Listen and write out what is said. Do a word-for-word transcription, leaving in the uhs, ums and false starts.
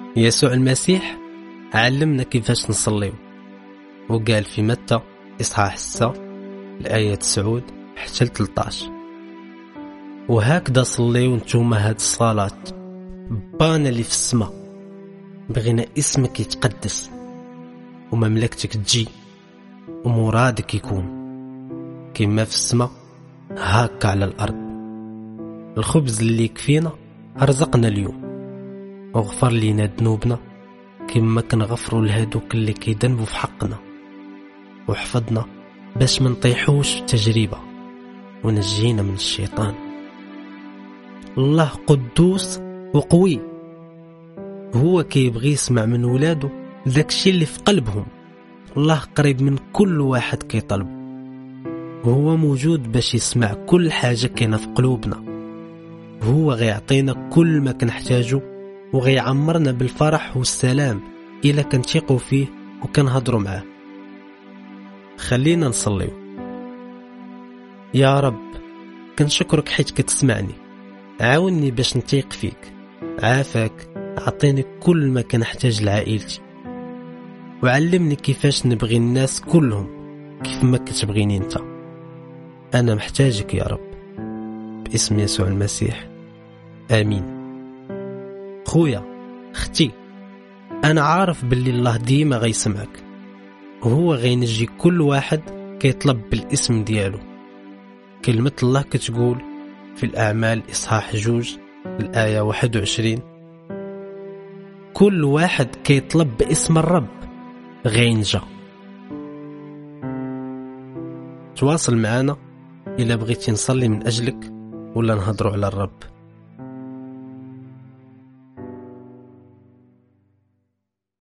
يسوع المسيح علمنا كيفاش نصليو، وقال في متى إصحاح ستة الآية تسعة حتى ثلاثة. وهكذا صليو نتوما هاد الصلاة: بانا اللي في السماء، بغينا اسمك يتقدس ومملكتك تجي ومرادك يكون كما في السماء هكا على الأرض. الخبز اللي يكفينا رزقنا اليوم، واغفر لينا ذنوبنا كما كنغفروا لهادوك اللي كيذنبوا في حقنا، وحفظنا باش ما نطيحوش في تجربة، ونجينا من الشيطان. الله قدوس وقوي، هو كيبغي يسمع من ولاده داكشي اللي في قلبهم. الله قريب من كل واحد كيطلب، وهو موجود باش يسمع كل حاجة كاينة في قلوبنا. هو غيعطينا كل ما كنحتاجه، وغيعمرنا بالفرح والسلام إلا كنثقوا فيه وكنهضروا معاه. خلينا نصليو. يا رب، كنشكرك حيت كتسمعني، عاوني باش نتيق فيك، عافاك، عطيني كل ما كنحتاج لعائلتي، وعلمني كيفاش نبغي الناس كلهم كيف ما كتبغيني انت. انا محتاجك يا رب، باسم يسوع المسيح، امين. خويا، اختي، انا عارف باللي الله ديما غيسمعك، وهو غينجي كل واحد كيطلب بالاسم ديالو. كلمة الله كتقول في الأعمال إصحاح جوج الآية واحد وعشرين: كل واحد كيطلب باسم الرب غينجا. تواصل معنا إلا بغيتي نصلي من أجلك ولا نهضروا على الرب.